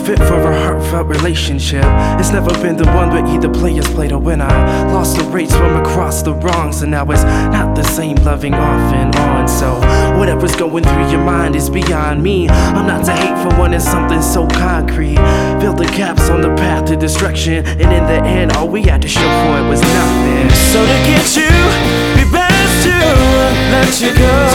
fit for a heartfelt relationship. It's never been the one where either players played or win. I lost the race from across the wrongs, and now it's not the same loving off and on. So whatever's going through your mind is beyond me. I'm not to hate for wanting something so concrete. Fill the gaps on the path to destruction, and in the end all we had to show for it was nothing. So to get you, be best to let you go.